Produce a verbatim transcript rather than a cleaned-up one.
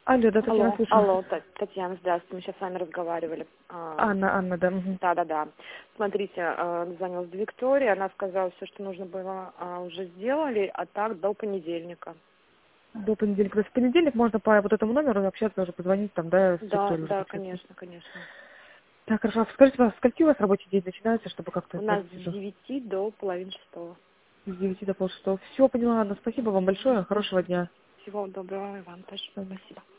Алло, да, Татьяна, Алло, слушаю. алло, Та- Татьяна, здравствуйте, мы сейчас с вами разговаривали. А, Анна, Анна, да. Мгм. Да, да, да. Смотрите, а, звонила Виктория, она сказала, все, что нужно было, а, уже сделали, а так до понедельника. До понедельника. То есть в понедельник можно по вот этому номеру общаться, уже позвонить там, да, с Да, Викторией уже да, пообщаться. конечно, конечно. Так, хорошо. А скажите, а скольки у вас рабочий день начинается, чтобы как-то У нас знать с уже? девяти до половины шестого. С девяти до полшестого. Все, поняла, Анна. Спасибо вам большое. Хорошего дня. Всего доброго и вам тоже. Мгм. Спасибо.